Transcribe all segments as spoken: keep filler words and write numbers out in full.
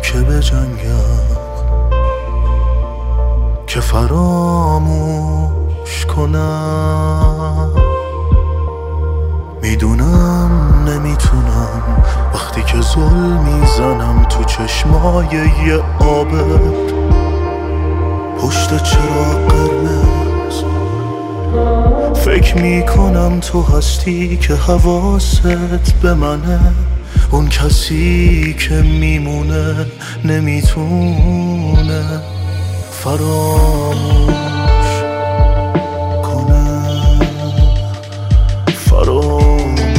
که بجنگم که فراموش کنم. میدونم نمیتونم وقتی که ظلم میزنم تو چشمای یه عابر پشت چراغ قرمز. فکر میکنم تو هستی که حواست به منه، اون کسی که میمونه نمیتونه فراموش کنه. فراموش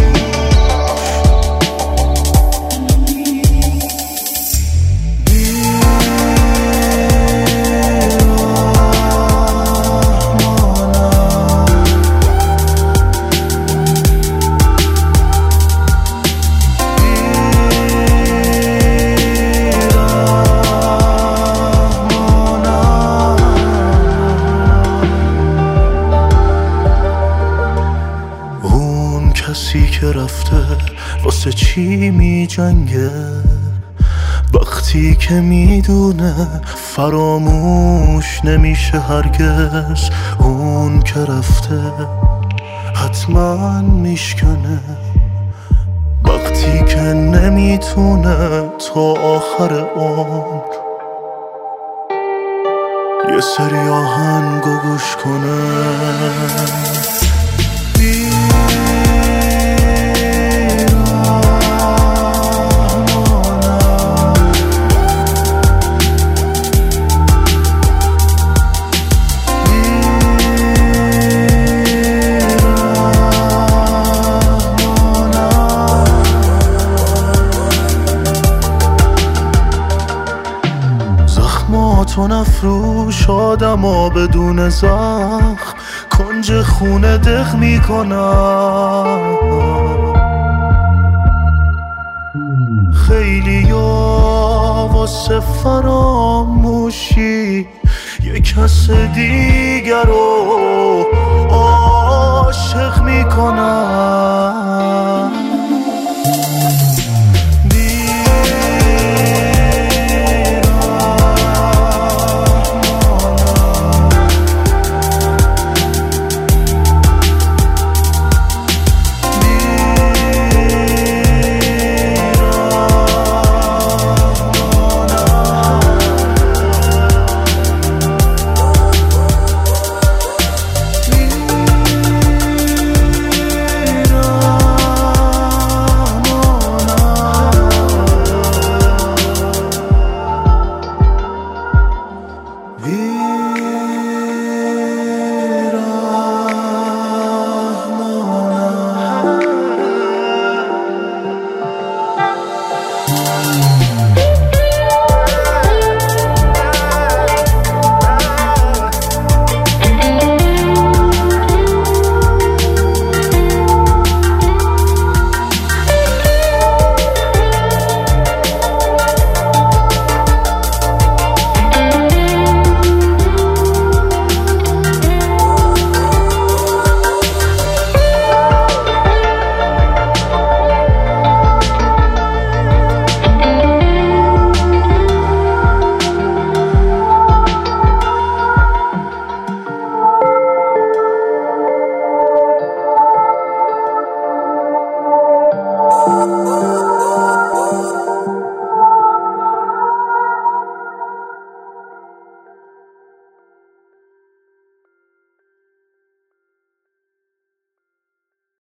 کسی که رفته واسه چی می جنگه وقتی که میدونه فراموش نمیشه هرگز. اون که رفته حتما میشکنه وقتی که نمیتونه تا آخر عمر یه سری آهنگو گوش کنه. تو نفروش آدما بدون زخم، کنج خونه دق میکنم. خیلی یا واسه فراموشی یه کس دیگر رو عاشق میکنم.